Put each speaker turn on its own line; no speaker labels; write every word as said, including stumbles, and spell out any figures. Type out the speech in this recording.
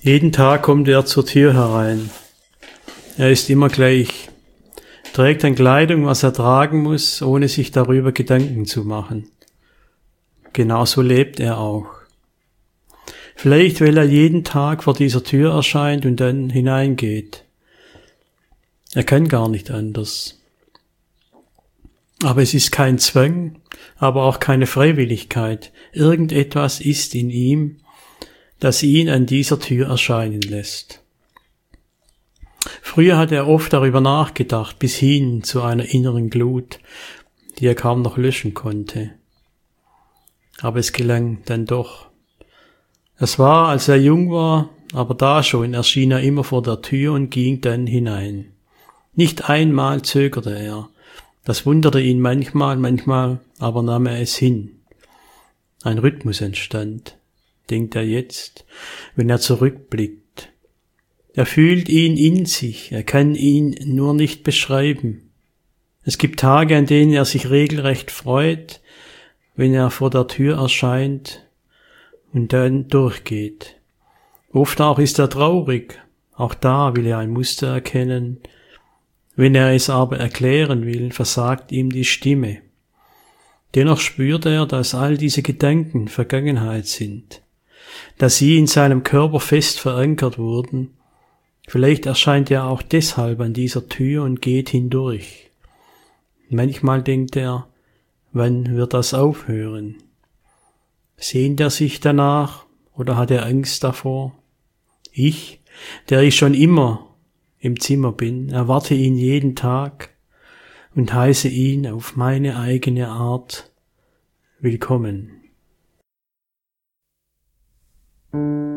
Jeden Tag kommt er zur Tür herein. Er ist immer gleich, trägt an Kleidung, was er tragen muss, ohne sich darüber Gedanken zu machen. Genauso lebt er auch. Vielleicht, weil er jeden Tag vor dieser Tür erscheint und dann hineingeht. Er kann gar nicht anders. Aber es ist kein Zwang, aber auch keine Freiwilligkeit. Irgendetwas ist in ihm, das ihn an dieser Tür erscheinen lässt. Früher hat er oft darüber nachgedacht, bis hin zu einer inneren Glut, die er kaum noch löschen konnte. Aber es gelang dann doch. Es war, als er jung war, aber da schon erschien er immer vor der Tür und ging dann hinein. Nicht einmal zögerte er. Das wunderte ihn manchmal, manchmal aber nahm er es hin. Ein Rhythmus entstand, denkt er jetzt, wenn er zurückblickt. Er fühlt ihn in sich, er kann ihn nur nicht beschreiben. Es gibt Tage, an denen er sich regelrecht freut, wenn er vor der Tür erscheint und dann durchgeht. Oft auch ist er traurig, auch da will er ein Muster erkennen. Wenn er es aber erklären will, versagt ihm die Stimme. Dennoch spürt er, dass all diese Gedanken Vergangenheit sind, dass sie in seinem Körper fest verankert wurden. Vielleicht erscheint er auch deshalb an dieser Tür und geht hindurch. Manchmal denkt er, wann wird das aufhören? Sehnt er sich danach oder hat er Angst davor? Ich, der ich schon immer im Zimmer bin, erwarte ihn jeden Tag und heiße ihn auf meine eigene Art willkommen.